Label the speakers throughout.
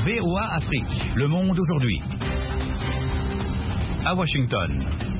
Speaker 1: VOA Afrique. Le monde aujourd'hui. À Washington.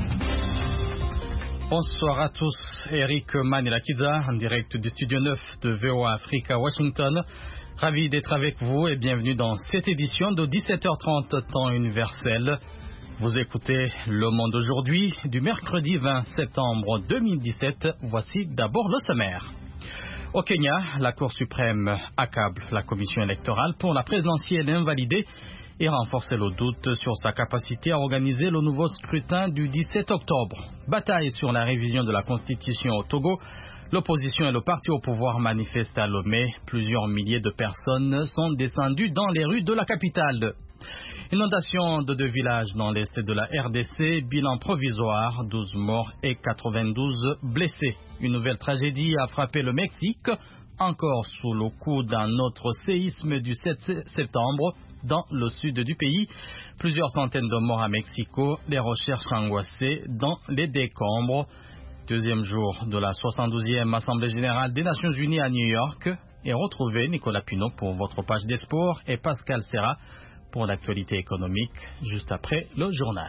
Speaker 2: Bonsoir à tous, Eric Manelakiza, en direct du studio 9 de VOA Afrique à Washington. Ravi d'être avec vous et bienvenue dans cette édition de 17h30 temps universel. Vous écoutez Le Monde aujourd'hui du mercredi 20 septembre 2017. Voici d'abord le sommaire. Au Kenya, la Cour suprême accable la commission électorale pour la présidentielle invalidée et renforcer le doute sur sa capacité à organiser le nouveau scrutin du 17 octobre. Bataille sur la révision de la Constitution au Togo. L'opposition et le parti au pouvoir manifestent à Lomé. Plusieurs milliers de personnes sont descendues dans les rues de la capitale. Inondation de 2 villages dans l'est de la RDC, bilan provisoire, 12 morts et 92 blessés. Une nouvelle tragédie a frappé le Mexique, encore sous le coup d'un autre séisme du 7 septembre dans le sud du pays. Plusieurs centaines de morts à Mexico, les recherches angoissées dans les décombres. Deuxième jour de la 72e Assemblée générale des Nations unies à New York. Et retrouvez Nicolas Pinault pour votre page des sports et Pascal Serra pour l'actualité économique, juste après le journal.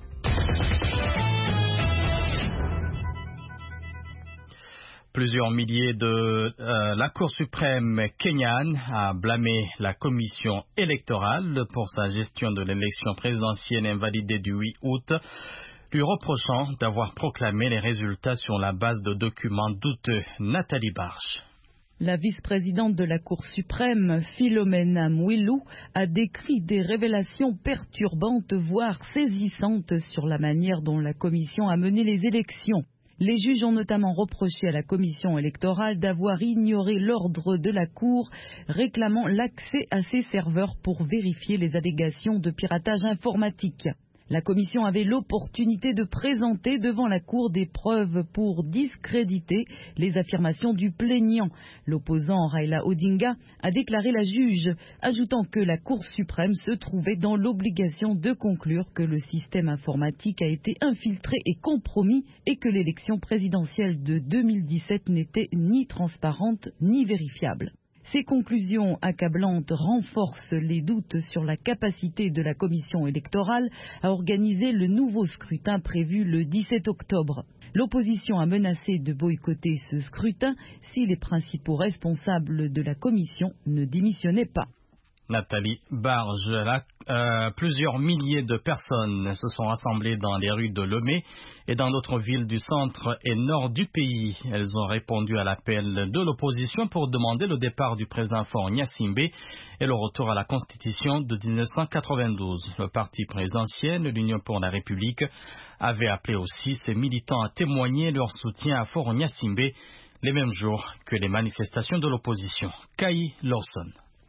Speaker 2: Plusieurs milliers de la Cour suprême kenyane a blâmé la commission électorale pour sa gestion de l'élection présidentielle invalidée du 8 août, lui reprochant d'avoir proclamé les résultats sur la base de documents douteux. Nathalie Barche.
Speaker 3: La vice-présidente de la Cour suprême, Philomena Mwilu, a décrit des révélations perturbantes, voire saisissantes, sur la manière dont la commission a mené les élections. Les juges ont notamment reproché à la commission électorale d'avoir ignoré l'ordre de la Cour réclamant l'accès à ses serveurs pour vérifier les allégations de piratage informatique. La commission avait l'opportunité de présenter devant la Cour des preuves pour discréditer les affirmations du plaignant. L'opposant Raila Odinga a déclaré la juge, ajoutant que la Cour suprême se trouvait dans l'obligation de conclure que le système informatique a été infiltré et compromis et que l'élection présidentielle de 2017 n'était ni transparente ni vérifiable. Ces conclusions accablantes renforcent les doutes sur la capacité de la commission électorale à organiser le nouveau scrutin prévu le 17 octobre. L'opposition a menacé de boycotter ce scrutin si les principaux responsables de la commission ne démissionnaient pas.
Speaker 2: Nathalie Barge, plusieurs milliers de personnes se sont rassemblées dans les rues de Lomé et dans d'autres villes du centre et nord du pays. Elles ont répondu à l'appel de l'opposition pour demander le départ du président Faure Gnassingbé et le retour à la Constitution de 1992. Le parti présidentiel, l'Union pour la République, avait appelé aussi ses militants à témoigner leur soutien à Faure Gnassingbé les mêmes jours que les manifestations de l'opposition. Kai Lawson.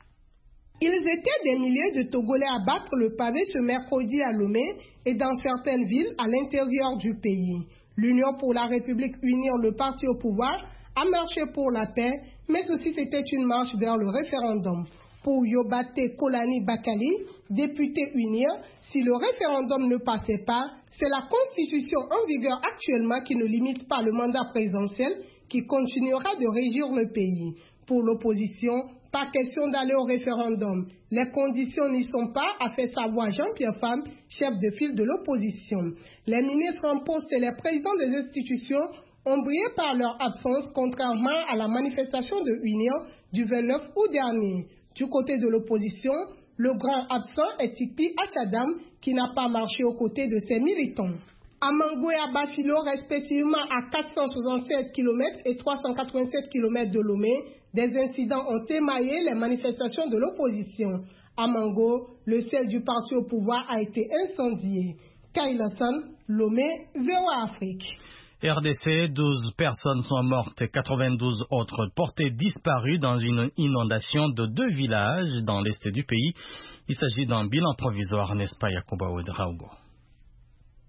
Speaker 4: Ils étaient des milliers de Togolais à battre le pavé ce mercredi à Lomé et dans certaines villes à l'intérieur du pays. L'Union pour la République, unir le parti au pouvoir, a marché pour la paix, mais aussi c'était une marche vers le référendum. Pour Yobate Kolani Bakali, député UNIR, si le référendum ne passait pas, c'est la Constitution en vigueur actuellement qui ne limite pas le mandat présidentiel qui continuera de régir le pays. Pour l'opposition, pas question d'aller au référendum. Les conditions n'y sont pas, a fait savoir Jean-Pierre Pham, chef de file de l'opposition. Les ministres en poste et les présidents des institutions ont brillé par leur absence, contrairement à la manifestation de UNIR du 29 août dernier. Du côté de l'opposition, le grand absent est Tikpi Achadam, qui n'a pas marché aux côtés de ses militants. À Mango et à Bafilo, respectivement à 476 km et 387 km de Lomé, des incidents ont émaillé les manifestations de l'opposition. À Mango, le siège du parti au pouvoir a été incendié. Kailasan, Lomé, VOA Afrique.
Speaker 2: RDC, 12 personnes sont mortes et 92 autres portées disparues dans une inondation de 2 villages dans l'est du pays. Il s'agit d'un bilan provisoire, n'est-ce pas, Yakuba Ouedraogo?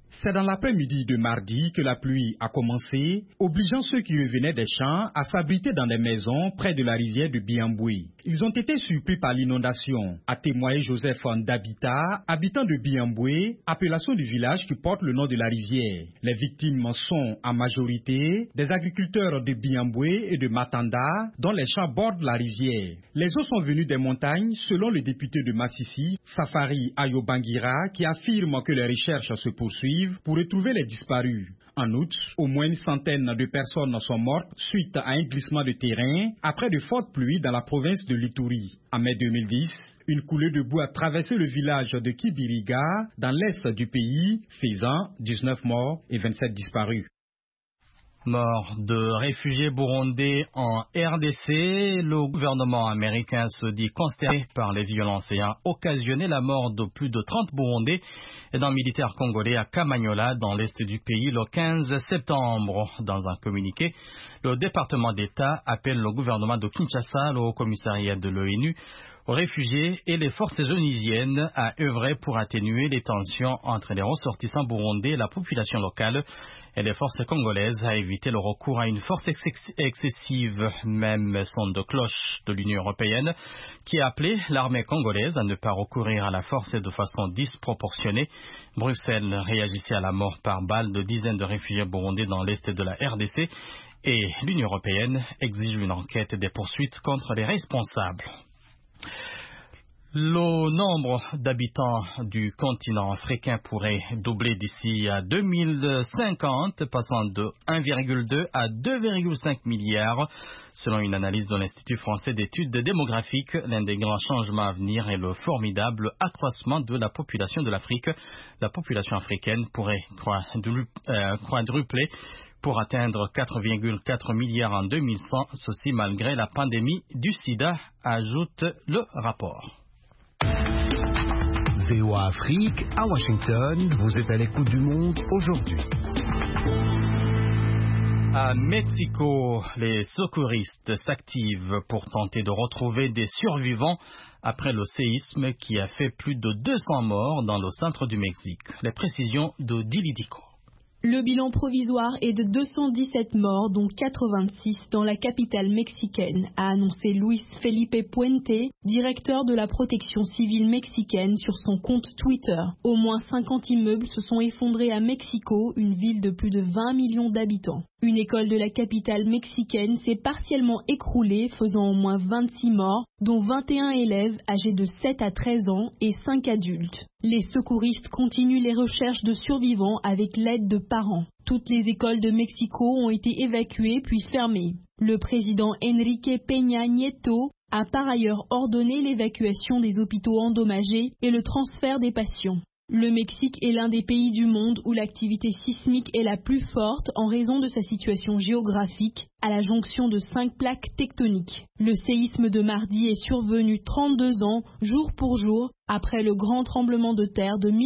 Speaker 5: C'est dans l'après-midi de mardi que la pluie a commencé, obligeant ceux qui revenaient des champs à s'abriter dans des maisons près de la rivière de Biambwe. Ils ont été surpris par l'inondation, a témoigné Joseph Ndabita, habitant de Biambwe, appellation du village qui porte le nom de la rivière. Les victimes sont en majorité des agriculteurs de Biambwe et de Matanda, dont les champs bordent la rivière. Les eaux sont venues des montagnes, selon le député de Massissi, Safari Ayobangira, qui affirme que les recherches se poursuivent pour retrouver les disparus. En outre, au moins une centaine de personnes sont mortes suite à un glissement de terrain après de fortes pluies dans la province de l'Ituri. En mai 2010, une coulée de boue a traversé le village de Kibiriga dans l'est du pays, faisant 19 morts et 27 disparus.
Speaker 2: Mort de réfugiés burundais en RDC, le gouvernement américain se dit consterné par les violences ayant occasionné la mort de plus de 30 Burundais et d'un militaire congolais à Kamanyola dans l'est du pays le 15 septembre. Dans un communiqué, le département d'État appelle le gouvernement de Kinshasa, le Haut-Commissariat de l'ONU, aux réfugiés et les forces onisiennes à œuvrer pour atténuer les tensions entre les ressortissants burundais et la population locale et les forces congolaises à éviter le recours à une force excessive. Même son de cloche de l'Union européenne qui a appelé l'armée congolaise à ne pas recourir à la force de façon disproportionnée. Bruxelles réagissait à la mort par balle de dizaines de réfugiés burundais dans l'est de la RDC et l'Union européenne exige une enquête et des poursuites contre les responsables. Le nombre d'habitants du continent africain pourrait doubler d'ici à 2050, passant de 1,2 à 2,5 milliards. Selon une analyse de l'Institut français d'études démographiques, l'un des grands changements à venir est le formidable accroissement de la population de l'Afrique. La population africaine pourrait quadrupler pour atteindre 4,4 milliards en 2100, ceci malgré la pandémie du sida, ajoute le rapport.
Speaker 6: VOA Afrique, à Washington, vous êtes à l'écoute du monde aujourd'hui.
Speaker 2: À Mexico, les secouristes s'activent pour tenter de retrouver des survivants après le séisme qui a fait plus de 200 morts dans le centre du Mexique. Les précisions de Dili Dico.
Speaker 7: Le bilan provisoire est de 217 morts, dont 86 dans la capitale mexicaine, a annoncé Luis Felipe Puente, directeur de la protection civile mexicaine, sur son compte Twitter. Au moins 50 immeubles se sont effondrés à Mexico, une ville de plus de 20 millions d'habitants. Une école de la capitale mexicaine s'est partiellement écroulée, faisant au moins 26 morts, dont 21 élèves âgés de 7 à 13 ans et 5 adultes. Les secouristes continuent les recherches de survivants avec l'aide de parents. Toutes les écoles de Mexico ont été évacuées puis fermées. Le président Enrique Peña Nieto a par ailleurs ordonné l'évacuation des hôpitaux endommagés et le transfert des patients. Le Mexique est l'un des pays du monde où l'activité sismique est la plus forte en raison de sa situation géographique à la jonction de 5 plaques tectoniques. Le séisme de mardi est survenu 32 ans, jour pour jour, après le grand tremblement de terre de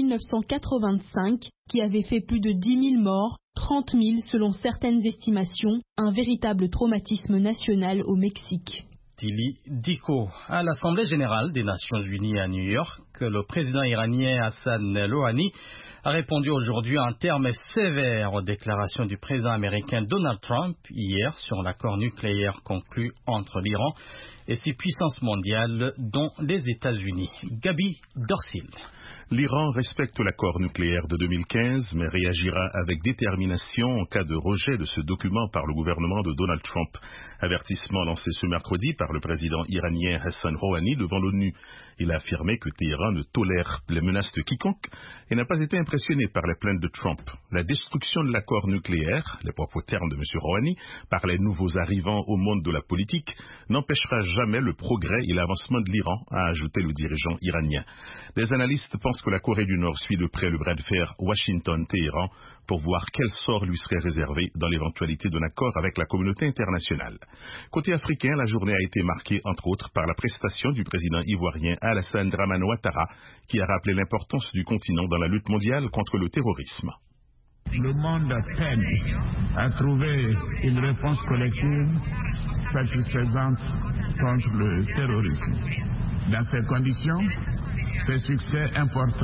Speaker 7: 1985 qui avait fait plus de 10 000 morts, 30 000 selon certaines estimations, un véritable traumatisme national au Mexique.
Speaker 2: Dili Dico. À l'Assemblée générale des Nations unies à New York, le président iranien Hassan Rouhani a répondu aujourd'hui en termes sévères aux déclarations du président américain Donald Trump hier sur l'accord nucléaire conclu entre l'Iran et ses puissances mondiales, dont les États-Unis. Gabi Dorsil.
Speaker 8: L'Iran respecte l'accord nucléaire de 2015, mais réagira avec détermination en cas de rejet de ce document par le gouvernement de Donald Trump. Avertissement lancé ce mercredi par le président iranien Hassan Rouhani devant l'ONU. Il a affirmé que Téhéran ne tolère les menaces de quiconque et n'a pas été impressionné par les plaintes de Trump. La destruction de l'accord nucléaire, les propres termes de M. Rouhani, par les nouveaux arrivants au monde de la politique, n'empêchera jamais le progrès et l'avancement de l'Iran, a ajouté le dirigeant iranien. Des analystes pensent que la Corée du Nord suit de près le bras de fer Washington-Téhéran pour voir quel sort lui serait réservé dans l'éventualité d'un accord avec la communauté internationale. Côté africain, la journée a été marquée, entre autres, par la prestation du président ivoirien Alassane Dramane Ouattara, qui a rappelé l'importance du continent dans la lutte mondiale contre le terrorisme.
Speaker 9: Le monde peine à trouver une réponse collective satisfaisante contre le terrorisme. Dans ces conditions, ce succès important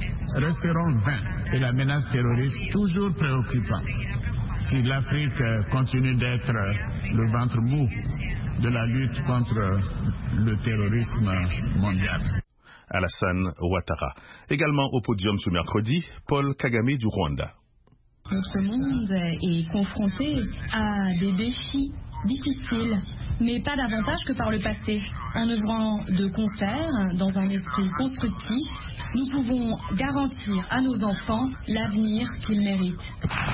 Speaker 9: resteront vains et la menace terroriste toujours préoccupante. Si l'Afrique continue d'être le ventre mou de la lutte contre le terrorisme mondial.
Speaker 8: Alassane Ouattara. Également au podium ce mercredi, Paul Kagame du Rwanda.
Speaker 10: Notre monde est confronté à des défis difficiles, mais pas davantage que par le passé. En œuvrant de concert, dans un esprit constructif, nous pouvons garantir à nos enfants l'avenir qu'ils méritent.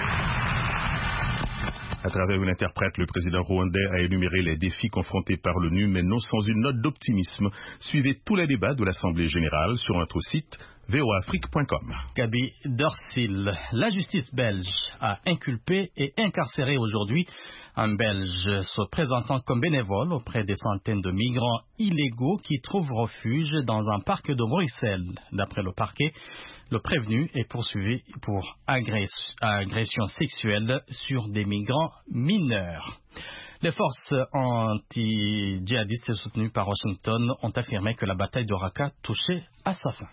Speaker 8: À travers une interprète, le président rwandais a énuméré les défis confrontés par l'ONU, mais non sans une note d'optimisme. Suivez tous les débats de l'Assemblée générale sur notre site voafrique.com.
Speaker 2: Gabi Dorsil, la justice belge a inculpé et incarcéré aujourd'hui un Belge se présentant comme bénévole auprès des centaines de migrants illégaux qui trouvent refuge dans un parc de Bruxelles. D'après le parquet, le prévenu est poursuivi pour agression sexuelle sur des migrants mineurs. Les forces anti-djihadistes soutenues par Washington ont affirmé que la bataille de Raqqa touchait à sa fin.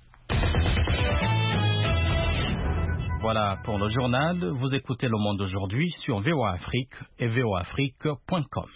Speaker 2: Voilà pour le journal. Vous écoutez Le Monde aujourd'hui sur VOA Afrique et voafrique.com.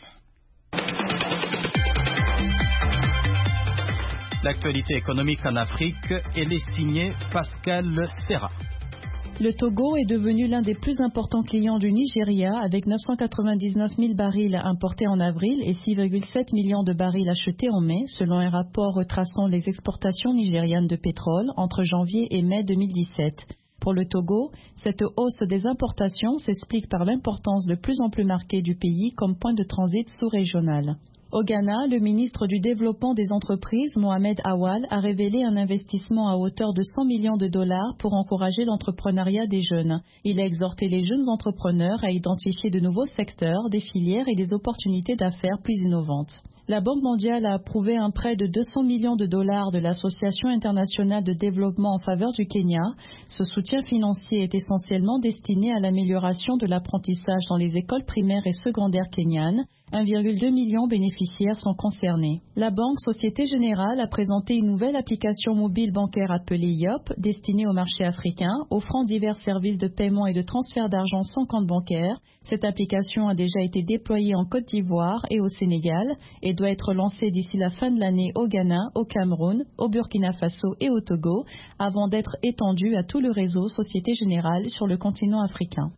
Speaker 2: L'actualité économique en Afrique, elle est signée Pascal Serra.
Speaker 7: Le Togo est devenu l'un des plus importants clients du Nigeria avec 999 000 barils importés en avril et 6,7 millions de barils achetés en mai, selon un rapport retraçant les exportations nigérianes de pétrole entre janvier et mai 2017. Pour le Togo, cette hausse des importations s'explique par l'importance de plus en plus marquée du pays comme point de transit sous-régional. Au Ghana, le ministre du Développement des entreprises, Mohamed Awal, a révélé un investissement à hauteur de 100 millions de dollars pour encourager l'entrepreneuriat des jeunes. Il a exhorté les jeunes entrepreneurs à identifier de nouveaux secteurs, des filières et des opportunités d'affaires plus innovantes. La Banque mondiale a approuvé un prêt de 200 millions de dollars de l'Association internationale de développement en faveur du Kenya. Ce soutien financier est essentiellement destiné à l'amélioration de l'apprentissage dans les écoles primaires et secondaires kenyanes. 1,2 million bénéficiaires sont concernés. La Banque Société Générale a présenté une nouvelle application mobile bancaire appelée YOP, destinée au marché africain, offrant divers services de paiement et de transfert d'argent sans compte bancaire. Cette application a déjà été déployée en Côte d'Ivoire et au Sénégal et doit être lancée d'ici la fin de l'année au Ghana, au Cameroun, au Burkina Faso et au Togo, avant d'être étendue à tout le réseau Société Générale sur le continent africain.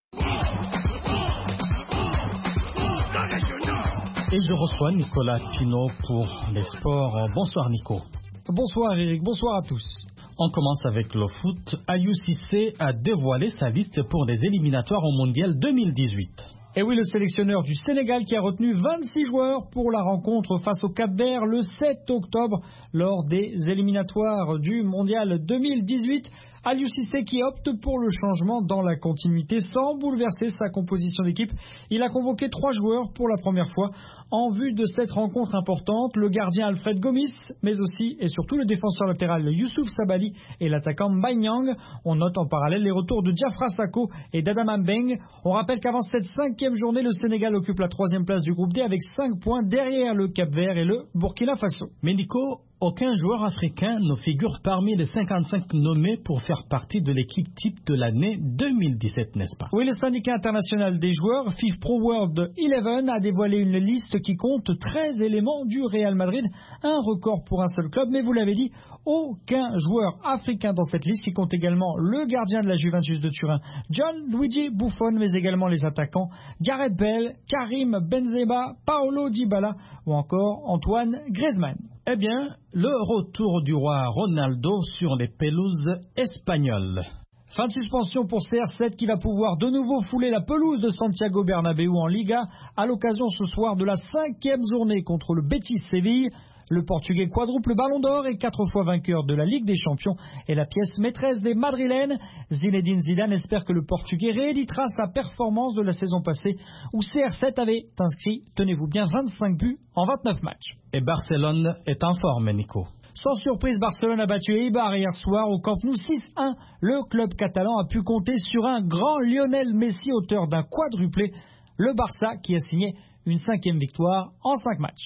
Speaker 2: Et je reçois Nicolas Pinault pour les sports. Bonsoir Nico.
Speaker 11: Bonsoir Eric, bonsoir à tous.
Speaker 2: On commence avec le foot. Aliou Cissé a dévoilé sa liste pour les éliminatoires au Mondial 2018.
Speaker 11: Et oui, le sélectionneur du Sénégal qui a retenu 26 joueurs pour la rencontre face au Cap-Vert le 7 octobre lors des éliminatoires du Mondial 2018. Aliou Cissé qui opte pour le changement dans la continuité sans bouleverser sa composition d'équipe. Il a convoqué 3 joueurs pour la première fois en vue de cette rencontre importante. Le gardien Alfred Gomis, mais aussi et surtout le défenseur latéral Youssouf Sabaly et l'attaquant Mbaye Niang. On note en parallèle les retours de Diafra Sakho et d'Adama Mbeng. On rappelle qu'avant cette 5e journée, le Sénégal occupe la 3e place du groupe D avec 5 points derrière le Cap-Vert et le Burkina Faso.
Speaker 2: Mais Nico, aucun joueur africain ne figure parmi les 55 nommés pour faire partie de l'équipe type de l'année 2017, n'est-ce pas?
Speaker 11: Oui, le syndicat international des joueurs, FIFA Pro World 11, a dévoilé une liste qui compte 13 éléments du Real Madrid, un record pour un seul club, mais vous l'avez dit, aucun joueur africain dans cette liste qui compte également le gardien de la Juventus de Turin, Gianluigi Buffon, mais également les attaquants Gareth Bale, Karim Benzema, Paulo Dybala ou encore Antoine Griezmann.
Speaker 2: Eh bien, le retour du roi Ronaldo sur les pelouses espagnoles.
Speaker 11: Fin de suspension pour CR7 qui va pouvoir de nouveau fouler la pelouse de Santiago Bernabéu en Liga à l'occasion ce soir de la 5e journée contre le Betis Séville. Le Portugais quadruple ballon d'or et 4 fois vainqueur de la Ligue des Champions est la pièce maîtresse des Madrilènes. Zinedine Zidane espère que le Portugais rééditera sa performance de la saison passée où CR7 avait inscrit, tenez-vous bien, 25 buts en 29 matchs.
Speaker 2: Et Barcelone est en forme, Nico.
Speaker 11: Sans surprise, Barcelone a battu Eibar hier soir au Camp Nou 6-1. Le club catalan a pu compter sur un grand Lionel Messi, auteur d'un quadruplé. Le Barça qui a signé une 5e victoire en 5 matchs.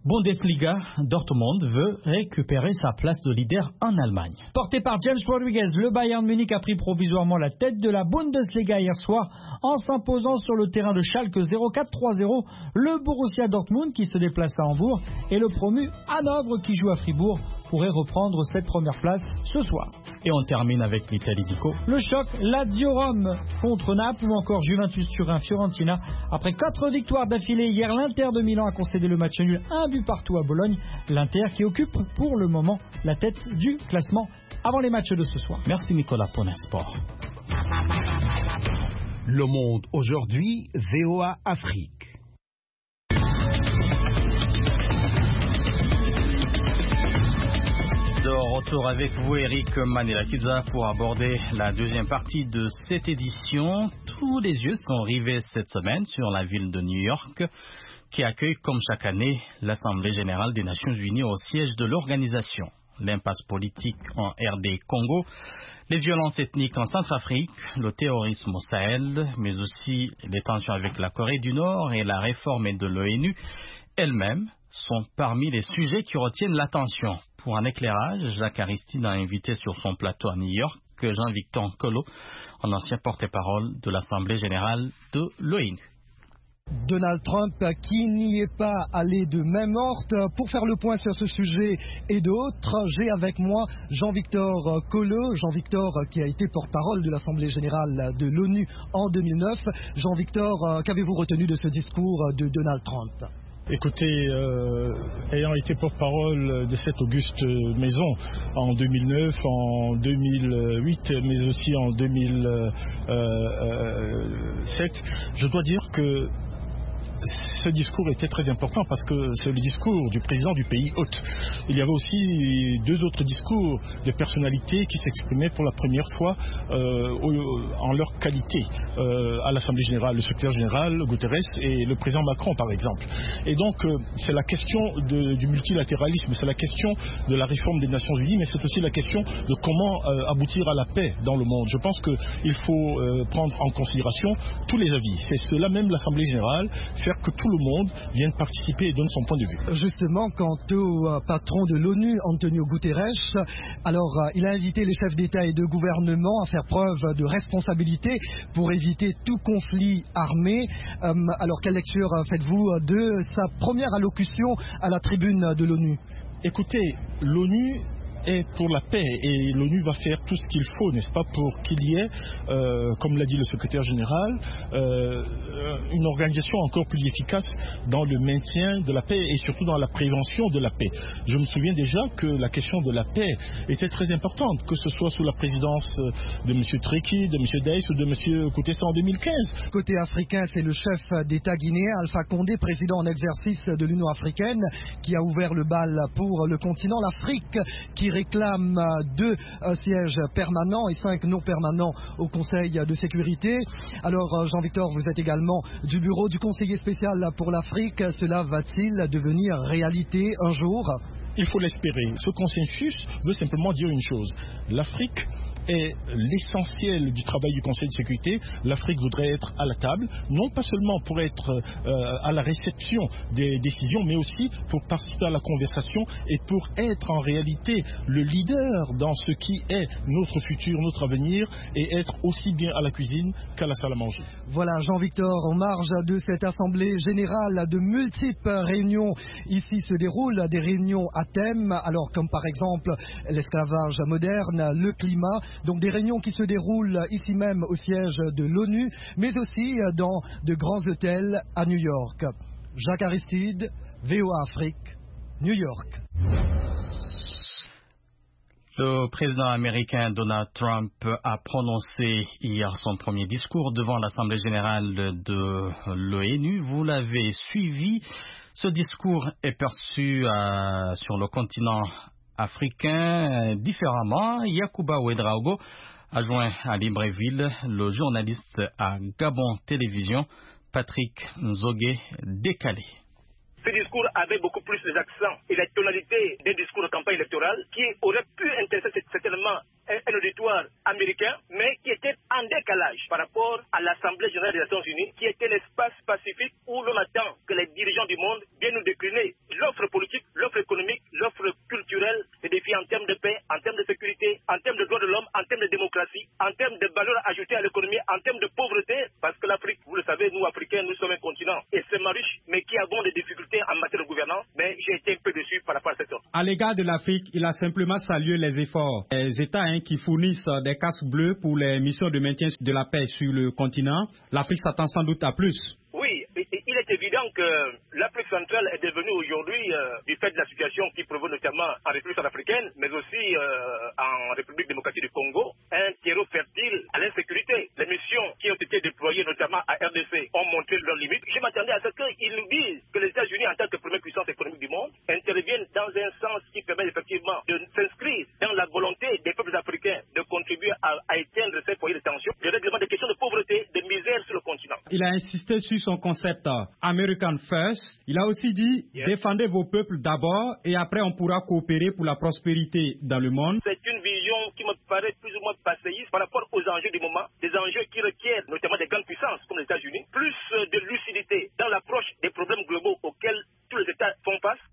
Speaker 2: Bundesliga, Dortmund veut récupérer sa place de leader en Allemagne.
Speaker 11: Porté par James Rodriguez, le Bayern Munich a pris provisoirement la tête de la Bundesliga hier soir en s'imposant sur le terrain de Schalke 04-3-0. Le Borussia Dortmund qui se déplace à Hambourg et le promu Hanovre qui joue à Fribourg pourrait reprendre cette première place ce soir.
Speaker 2: Et on termine avec l'Italie, Nico.
Speaker 11: Le choc Lazio-Rome contre Naples ou encore Juventus-Turin-Fiorentina. Après 4 victoires d'affilée, hier l'Inter de Milan a concédé le match nul 1 but partout à Bologne. L'Inter qui occupe pour le moment la tête du classement avant les matchs de ce soir.
Speaker 2: Merci Nicolas pour Sport.
Speaker 6: Le Monde aujourd'hui, VOA Afrique.
Speaker 2: De retour avec vous, Eric Manelakiza, pour aborder la deuxième partie de cette édition. Tous les yeux sont rivés cette semaine sur la ville de New York, qui accueille comme chaque année l'Assemblée générale des Nations unies au siège de l'organisation. L'impasse politique en RD Congo, les violences ethniques en Centrafrique, le terrorisme au Sahel, mais aussi les tensions avec la Corée du Nord et la réforme de l'ONU elle-même sont parmi les sujets qui retiennent l'attention. Pour un éclairage, Jacques Aristide a invité sur son plateau à New York Jean-Victor Nkolo, un ancien porte-parole de l'Assemblée générale de l'ONU.
Speaker 12: Donald Trump qui n'y est pas allé de main morte. Pour faire le point sur ce sujet et d'autres, j'ai avec moi Jean-Victor Collot. Jean-Victor qui a été porte-parole de l'Assemblée générale de l'ONU en 2009. Jean-Victor, qu'avez-vous retenu de ce discours de Donald Trump ?
Speaker 13: Écoutez, ayant été porte-parole de cette auguste maison en 2009, en 2008, mais aussi en 2007, je dois dire que ce discours était très important parce que c'est le discours du président du pays hôte. Il y avait aussi 2 autres discours de personnalités qui s'exprimaient pour la première fois en leur qualité à l'Assemblée générale, le secrétaire général Guterres et le président Macron par exemple. Et donc c'est la question du multilatéralisme, c'est la question de la réforme des Nations Unies, mais c'est aussi la question de comment aboutir à la paix dans le monde. Je pense qu'il faut prendre en considération tous les avis. C'est cela même l'Assemblée générale, faire que tout le monde vienne participer et donne son point de vue.
Speaker 12: Justement, quant au patron de l'ONU, Antonio Guterres, alors il a invité les chefs d'État et de gouvernement à faire preuve de responsabilité pour éviter tout conflit armé. Alors quelle lecture faites-vous de sa première allocution à la tribune de l'ONU ?
Speaker 13: Écoutez, l'ONU est pour la paix et l'ONU va faire tout ce qu'il faut, n'est-ce pas, pour qu'il y ait, comme l'a dit le secrétaire général, une organisation encore plus efficace dans le maintien de la paix et surtout dans la prévention de la paix. Je me souviens déjà que la question de la paix était très importante, que ce soit sous la présidence de M. Tréqui, de M. Deïs ou de M. Koutessa en 2015.
Speaker 12: Côté africain, c'est le chef d'État guinéen, Alpha Condé, président en exercice de l'Union africaine, qui a ouvert le bal pour le continent, l'Afrique, qui réclame 2 sièges permanents et 5 non permanents au Conseil de sécurité. Alors Jean-Victor, vous êtes également du bureau du conseiller spécial pour l'Afrique. Cela va-t-il devenir réalité un jour ?
Speaker 13: Il faut l'espérer. Ce consensus veut simplement dire une chose. L'Afrique est l'essentiel du travail du Conseil de sécurité. L'Afrique voudrait être à la table, non pas seulement pour être à la réception des décisions, mais aussi pour participer à la conversation et pour être en réalité le leader dans ce qui est notre futur, notre avenir, et être aussi bien à la cuisine qu'à la salle à manger.
Speaker 12: Voilà, Jean-Victor, en marge de cette assemblée générale, de multiples réunions ici se déroulent, des réunions à thème, alors comme par exemple l'esclavage moderne, le climat. Donc des réunions qui se déroulent ici même au siège de l'ONU, mais aussi dans de grands hôtels à New York. Jacques Aristide, VOA Afrique, New York.
Speaker 2: Le président américain Donald Trump a prononcé hier son premier discours devant l'Assemblée générale de l'ONU. Vous l'avez suivi. Ce discours est perçu sur le continent africain différemment. Yacouba Ouedraogo a joint à Libreville le journaliste à Gabon Télévision, Patrick Nzogé Décalé.
Speaker 14: Ce discours avait beaucoup plus d'accent et la tonalité des discours de campagne électorale qui aurait pu intéresser certainement un auditoire américain, mais qui était en décalage par rapport à l'Assemblée générale des Nations unies, qui était l'espace pacifique où l'on attend que les dirigeants du monde viennent nous décliner l'offre politique termes de démocratie, en termes de valeur ajoutée à l'économie, en termes de pauvreté, parce que l'Afrique, vous le savez, nous Africains, nous sommes un continent extrêmement riche, mais qui avons des difficultés en matière de gouvernance, mais j'ai été un peu déçu par rapport à cette offre.
Speaker 5: À l'égard de l'Afrique, il a simplement salué les efforts des États qui fournissent des casques bleus pour les missions de maintien de la paix sur le continent. L'Afrique s'attend sans doute à plus.
Speaker 14: Oui, il est évident que l'Afrique centrale est devenue aujourd'hui, du fait de la situation qui prévaut notamment en République centrafricaine, mais aussi en République démocratique du Congo, un terreau fertile à l'insécurité. Les missions qui ont été déployées notamment à RDC ont montré leurs limites. Je m'attendais à ce qu'ils nous disent que les États-Unis, en tant que première puissance économique du monde, interviennent dans un sens qui permet effectivement de s'inscrire dans la volonté des peuples africains de contribuer à éteindre ces foyers de tension, de règlement des questions de pauvreté, de misère sur le continent.
Speaker 5: Il a insisté sur son concept American First. Il a aussi dit défendez vos peuples d'abord et après on pourra coopérer pour la prospérité dans le monde.
Speaker 14: C'est une vision qui me paraît plus ou moins passéiste par rapport aux enjeux du moment, des enjeux qui requièrent notamment des grandes puissances comme les États-Unis, plus de lucidité dans l'approche des problèmes globaux auxquels tous les États font face.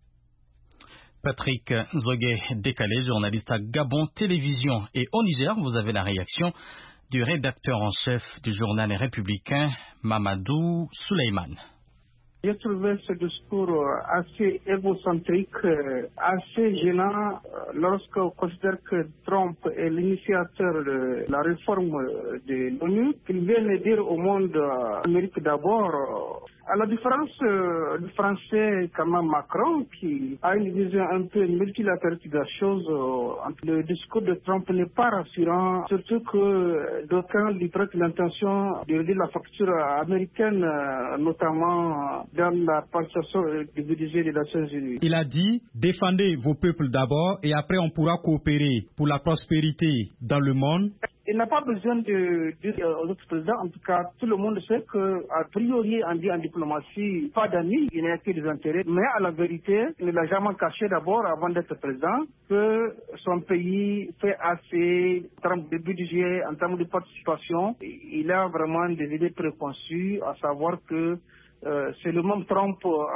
Speaker 2: Patrick Nzogé Décalé, journaliste à Gabon Télévision. Et au Niger, vous avez la réaction du rédacteur en chef du journal républicain, Mamadou Souleymane.
Speaker 15: J'ai trouvé ce discours assez égocentrique, assez gênant lorsqu'on considère que Trump est l'initiateur de la réforme de l'ONU, qu'il vient dire au monde Amérique d'abord. À la différence du français Kamala Macron, qui a une vision un peu multilatérale de la chose, le discours de Trump n'est pas rassurant, surtout que d'aucuns lui prêtent l'intention de réduire la facture américaine, notamment dans la participation du budget des Nations Unies.
Speaker 5: Il a dit défendez vos peuples d'abord et après on pourra coopérer pour la prospérité dans le monde.
Speaker 15: Il n'a pas besoin de dire aux autres présidents, en tout cas, tout le monde sait qu'a priori, on dit en diplomatie, pas d'amis, il n'y a que des intérêts. Mais à la vérité, il ne l'a jamais caché d'abord, avant d'être président, que son pays fait assez en termes de budget, en termes de participation. Il a vraiment des idées préconçues, à savoir que c'est le même Trump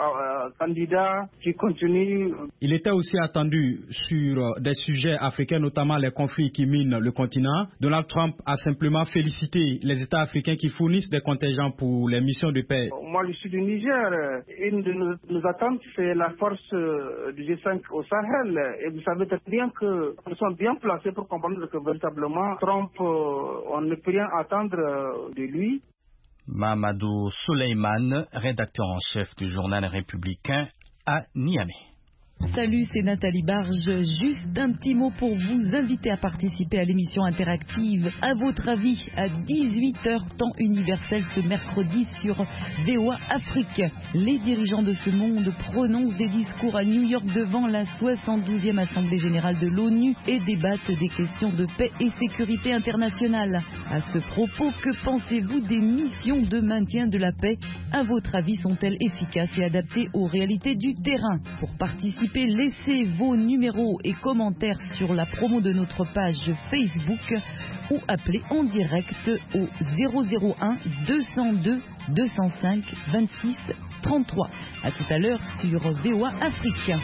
Speaker 15: candidat qui continue.
Speaker 5: Il était aussi attendu sur des sujets africains, notamment les conflits qui minent le continent. Donald Trump a simplement félicité les États africains qui fournissent des contingents pour les missions de paix.
Speaker 15: Moi, je suis du Niger. Une de nos attentes, c'est la force du G5 au Sahel. Et vous savez très bien que nous sommes bien placés pour comprendre que véritablement, Trump, on ne peut rien attendre de lui.
Speaker 2: Mamadou Souleymane, rédacteur en chef du journal républicain à Niamey.
Speaker 3: Salut, c'est Nathalie Barge. Juste un petit mot pour vous inviter à participer à l'émission interactive À votre avis à 18h temps universel ce mercredi sur VOA Afrique. Les dirigeants de ce monde prononcent des discours à New York devant la 72e Assemblée Générale de l'ONU et débattent des questions de paix et sécurité internationale. À ce propos, que pensez-vous des missions de maintien de la paix? À votre avis, sont-elles efficaces et adaptées aux réalités du terrain? Pour participer, laissez vos numéros et commentaires sur la promo de notre page Facebook ou appelez en direct au 001 202 205 26 33. À tout à l'heure sur VOA Afrique.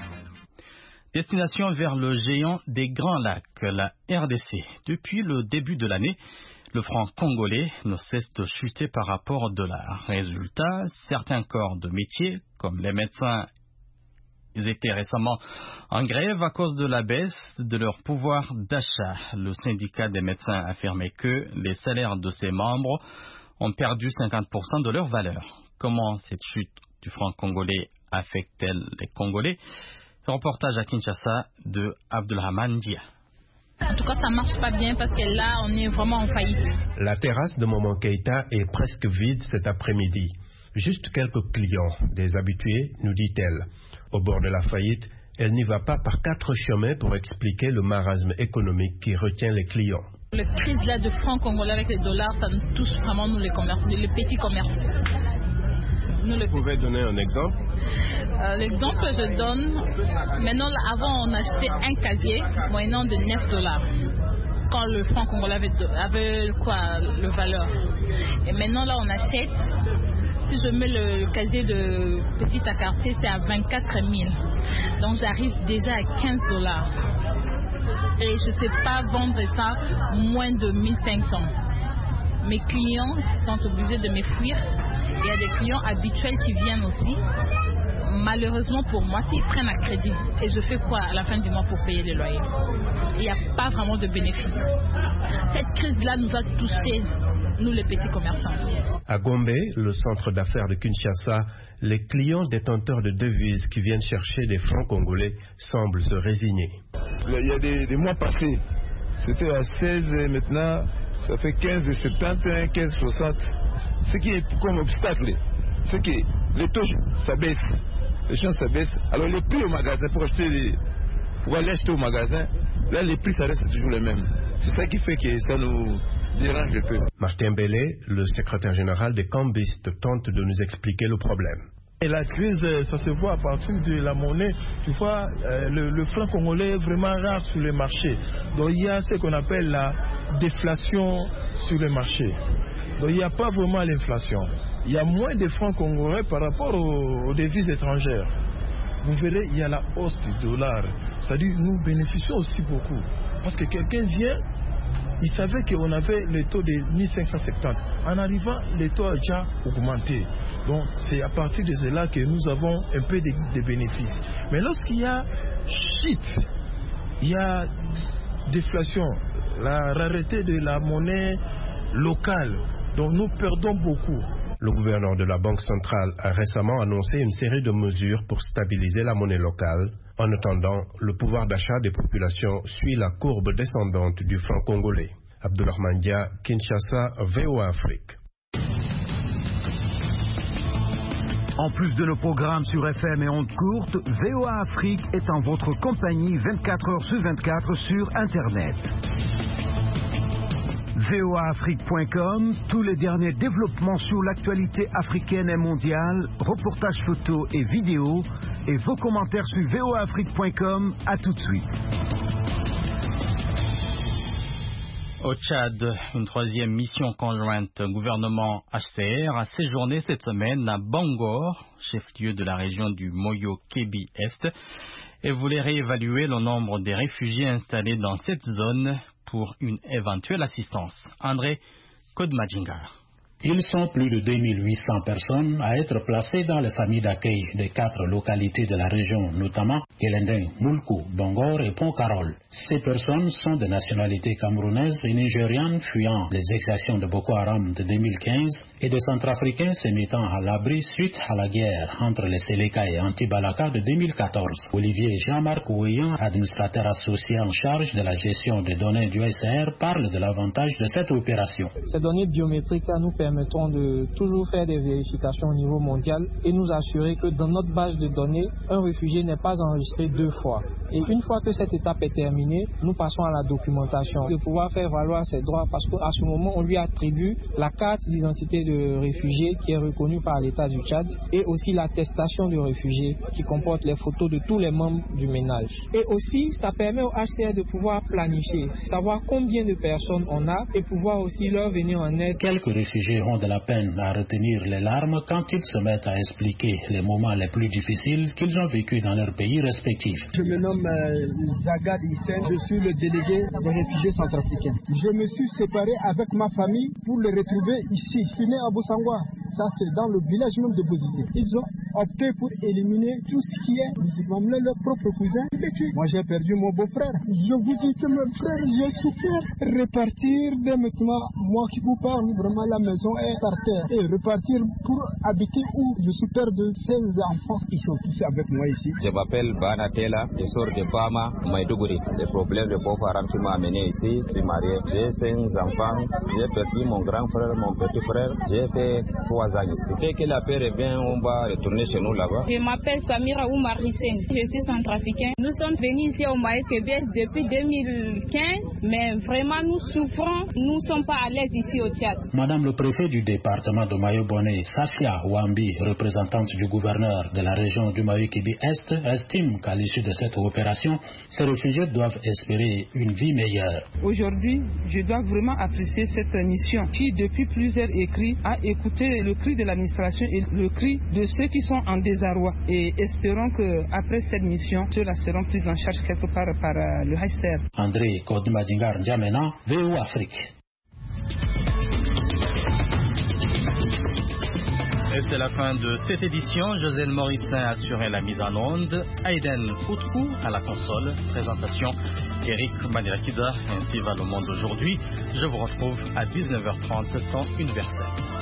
Speaker 2: Destination vers le géant des Grands Lacs, la RDC. Depuis le début de l'année, le franc congolais ne cesse de chuter par rapport au dollar. Résultat, certains corps de métier, comme les médecins, ils étaient récemment en grève à cause de la baisse de leur pouvoir d'achat. Le syndicat des médecins affirmait que les salaires de ses membres ont perdu 50% de leur valeur. Comment cette chute du franc congolais affecte-t-elle les Congolais? Reportage à Kinshasa de Abdelrahman Dia.
Speaker 16: En tout cas, ça marche pas bien parce que là, on est vraiment en faillite.
Speaker 17: La terrasse de Maman Keïta est presque vide cet après-midi. Juste quelques clients, des habitués, nous dit-elle. Au bord de la faillite, elle n'y va pas par 4 chemins pour expliquer le marasme économique qui retient les clients.
Speaker 16: Le crise là de franc congolais avec les dollars, ça nous touche vraiment nous les petits commerçants.
Speaker 17: Vous pouvez donner un exemple?
Speaker 16: L'exemple que je donne, maintenant avant on achetait un casier moyennant de $9 quand le franc congolais avait quoi, le valeur. Et maintenant là on achète. Si je mets le casier de petit à quartier, c'est à 24 000. Donc j'arrive déjà à $15. et je ne sais pas vendre ça moins de 1500. Mes clients sont obligés de me fuir. Il y a des clients habituels qui viennent aussi. Malheureusement pour moi, s'ils prennent un crédit, et je fais quoi à la fin du mois pour payer les loyers? Il n'y a pas vraiment de bénéfice. Cette crise-là nous a touchés, nous les petits commerçants.
Speaker 17: À Gombe, le centre d'affaires de Kinshasa, les clients détenteurs de devises qui viennent chercher des francs congolais semblent se résigner.
Speaker 18: Il y a des mois passés, c'était à 16 et maintenant ça fait 15,71, 15,60. Ce qui est comme obstacle, c'est que les taux s'abaissent, les chances s'abaissent. Alors les prix au magasin, pour aller acheter au magasin, là les prix ça reste toujours les mêmes. C'est ça qui fait que ça nous dérange un peu.
Speaker 17: Martin Bellet, le secrétaire général des cambistes, tente de nous expliquer le problème.
Speaker 19: Et la crise, ça se voit à partir de la monnaie. Tu vois, le franc congolais est vraiment rare sur les marchés. Donc il y a ce qu'on appelle la déflation sur les marchés. Donc il n'y a pas vraiment l'inflation. Il y a moins de francs congolais par rapport aux devises étrangères. Vous verrez, il y a la hausse du dollar. C'est-à-dire nous bénéficions aussi beaucoup. Parce que quelqu'un vient, il savait qu'on avait le taux de 1570. En arrivant, le taux a déjà augmenté. Donc, c'est à partir de cela que nous avons un peu de bénéfices. Mais lorsqu'il y a shit, il y a déflation, la rareté de la monnaie locale. Donc, nous perdons beaucoup.
Speaker 17: Le gouverneur de la Banque centrale a récemment annoncé une série de mesures pour stabiliser la monnaie locale. En attendant, le pouvoir d'achat des populations suit la courbe descendante du franc congolais. Abdourahmane Dia, Kinshasa, VOA Afrique.
Speaker 6: En plus de nos programmes sur FM et ondes courtes, VOA Afrique est en votre compagnie 24 heures sur 24 sur Internet. voaafrique.com, tous les derniers développements sur l'actualité africaine et mondiale, reportages photos et vidéos, et vos commentaires sur voaafrique.com. À tout de suite.
Speaker 2: Au Tchad, une troisième mission conjointe gouvernement HCR a séjourné cette semaine à Bangor, chef-lieu de la région du Moyo-Kébi-Est, et voulait réévaluer le nombre des réfugiés installés dans cette zone pour une éventuelle assistance. André Kodmadjingar.
Speaker 20: Ils sont plus de 2800 personnes à être placées dans les familles d'accueil de 4 localités de la région, notamment Kelendeng, Moulkou, Bangor et Pont-Carol. Ces personnes sont de nationalité camerounaise et nigériane fuyant les exactions de Boko Haram de 2015 et de Centrafricains se mettant à l'abri suite à la guerre entre les Séléka et Anti-Balaka de 2014. Olivier Jean-Marc Ouéan, administrateur associé en charge de la gestion des données du HCR, parle de l'avantage de cette opération.
Speaker 21: Ces données biométriques nous permettront de toujours faire des vérifications au niveau mondial et nous assurer que dans notre base de données, un réfugié n'est pas enregistré 2 fois. Et une fois que cette étape est terminée, nous passons à la documentation, de pouvoir faire valoir ses droits parce qu'à ce moment, on lui attribue la carte d'identité de réfugié qui est reconnue par l'État du Tchad et aussi l'attestation de réfugié qui comporte les photos de tous les membres du ménage. Et aussi, ça permet au HCR de pouvoir planifier, savoir combien de personnes on a et pouvoir aussi leur venir en aide.
Speaker 20: Quelques réfugiés ont de la peine à retenir les larmes quand ils se mettent à expliquer les moments les plus difficiles qu'ils ont vécus dans leur pays respectifs.
Speaker 22: Je me nomme Zagad Hissène, je suis le délégué des réfugiés centrafricains. Je me suis séparé avec ma famille pour les retrouver ici. Je suis né à Boussangwa, ça c'est dans le village même de Bozizé. Ils ont opté pour éliminer tout ce qui est musulman, leurs propres cousins. Moi j'ai perdu mon beau-frère. Je vous dis que mon frère, j'ai souffert. Repartir dès maintenant, moi qui vous parle, vraiment la maison est par terre. Et repartir pour habiter où je suis père de 16 enfants. Ils sont tous avec moi ici.
Speaker 23: Je m'appelle Bana Tela, je sors de Bama, Maïdougouri. Le problème de Boko Haram qui m'a amené ici, je suis marié. J'ai 5 enfants, j'ai perdu mon grand frère, mon petit frère. J'ai fait 3 ans ici. Dès que la paix revient, on va retourner chez nous là-bas.
Speaker 24: Je m'appelle Samira Oumarisseng, je suis centrafricain. Nous sommes venus ici au Moyo-Kébi depuis 2015, mais vraiment nous souffrons, nous ne sommes pas à l'aise ici au Tchad.
Speaker 20: Madame le préfet préfet du département de Mayo-Bonnet, Safia Wambi, représentante du gouverneur de la région du Mayo-Kibi-Est, estime qu'à l'issue de cette opération, ces réfugiés doivent espérer une vie meilleure.
Speaker 1: Aujourd'hui, je dois vraiment apprécier cette mission qui, depuis plusieurs écrits, a écouté le cri de l'administration et le cri de ceux qui sont en désarroi. Et espérons qu'après cette mission, ceux-là seront pris en charge quelque part par le HCR.
Speaker 20: André Kodmadingar N'Djamena, VOA Afrique.
Speaker 2: Et c'est la fin de cette édition. José Morissin a assuré la mise en onde. Aiden Outkou à la console. Présentation Eric Manirakida. Ainsi va le monde aujourd'hui. Je vous retrouve à 19h30 temps universel.